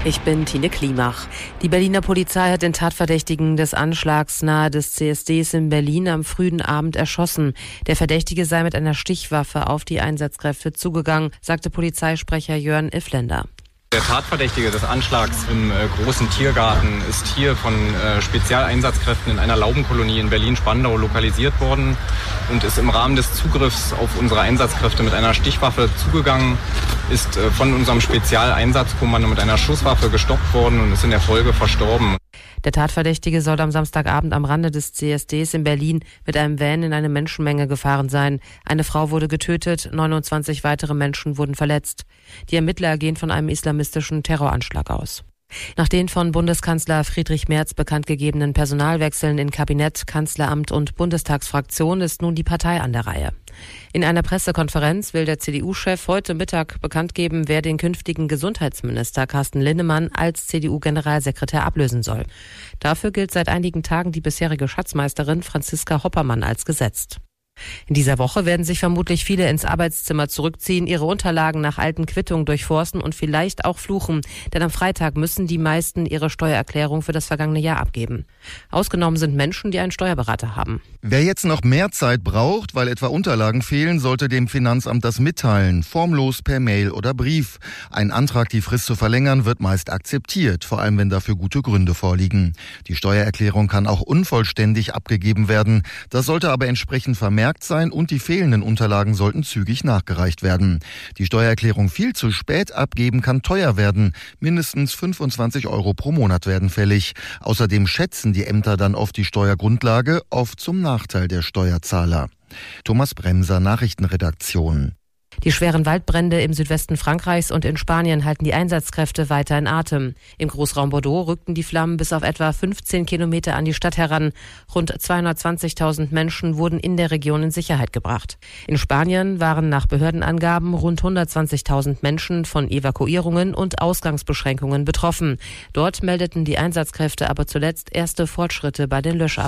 Ich bin Tine Klimach. Die Berliner Polizei hat den Tatverdächtigen des Anschlags nahe des CSDs in Berlin am frühen Abend erschossen. Der Verdächtige sei mit einer Stichwaffe auf die Einsatzkräfte zugegangen, sagte Polizeisprecher Jörn Iffländer. Der Tatverdächtige des Anschlags im großen Tiergarten ist hier von Spezialeinsatzkräften in einer Laubenkolonie in Berlin-Spandau lokalisiert worden und ist im Rahmen des Zugriffs auf unsere Einsatzkräfte mit einer Stichwaffe zugegangen, ist von unserem Spezialeinsatzkommando mit einer Schusswaffe gestoppt worden und ist in der Folge verstorben. Der Tatverdächtige soll am Samstagabend am Rande des CSDs in Berlin mit einem Van in eine Menschenmenge gefahren sein. Eine Frau wurde getötet, 29 weitere Menschen wurden verletzt. Die Ermittler gehen von einem islamistischen Terroranschlag aus. Nach den von Bundeskanzler Friedrich Merz bekannt gegebenen Personalwechseln in Kabinett, Kanzleramt und Bundestagsfraktion ist nun die Partei an der Reihe. In einer Pressekonferenz will der CDU-Chef heute Mittag bekannt geben, wer den künftigen Gesundheitsminister Carsten Linnemann als CDU-Generalsekretär ablösen soll. Dafür gilt seit einigen Tagen die bisherige Schatzmeisterin Franziska Hoppermann als gesetzt. In dieser Woche werden sich vermutlich viele ins Arbeitszimmer zurückziehen, ihre Unterlagen nach alten Quittungen durchforsten und vielleicht auch fluchen. Denn am Freitag müssen die meisten ihre Steuererklärung für das vergangene Jahr abgeben. Ausgenommen sind Menschen, die einen Steuerberater haben. Wer jetzt noch mehr Zeit braucht, weil etwa Unterlagen fehlen, sollte dem Finanzamt das mitteilen. Formlos per Mail oder Brief. Ein Antrag, die Frist zu verlängern, wird meist akzeptiert, vor allem wenn dafür gute Gründe vorliegen. Die Steuererklärung kann auch unvollständig abgegeben werden. Das sollte aber entsprechend vermerkt sein und die fehlenden Unterlagen sollten zügig nachgereicht werden. Die Steuererklärung viel zu spät abgeben kann teuer werden. Mindestens 25 € pro Monat werden fällig. Außerdem schätzen die Ämter dann oft die Steuergrundlage, oft zum Nachteil der Steuerzahler. Thomas Bremser, Nachrichtenredaktion. Die schweren Waldbrände im Südwesten Frankreichs und in Spanien halten die Einsatzkräfte weiter in Atem. Im Großraum Bordeaux rückten die Flammen bis auf etwa 15 Kilometer an die Stadt heran. Rund 220.000 Menschen wurden in der Region in Sicherheit gebracht. In Spanien waren nach Behördenangaben rund 120.000 Menschen von Evakuierungen und Ausgangsbeschränkungen betroffen. Dort meldeten die Einsatzkräfte aber zuletzt erste Fortschritte bei den Löscharbeiten.